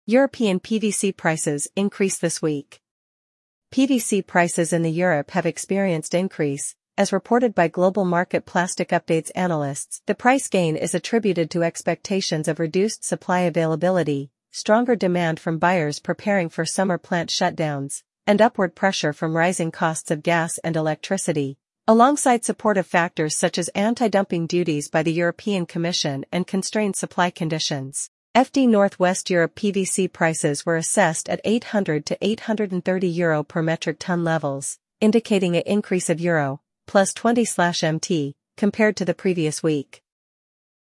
European PVC prices increase this week. PVC prices in Europe have experienced increase, as reported by Global Market Plastic Updates analysts. The price gain is attributed to expectations of reduced supply availability, stronger demand from buyers preparing for summer plant shutdowns, and upward pressure from rising costs of gas and electricity, alongside supportive factors such as anti-dumping duties by the European Commission and constrained supply conditions. FD Northwest Europe PVC prices were assessed at €800 to €830 per metric ton levels, indicating an increase of Euro plus 20/MT compared to the previous week.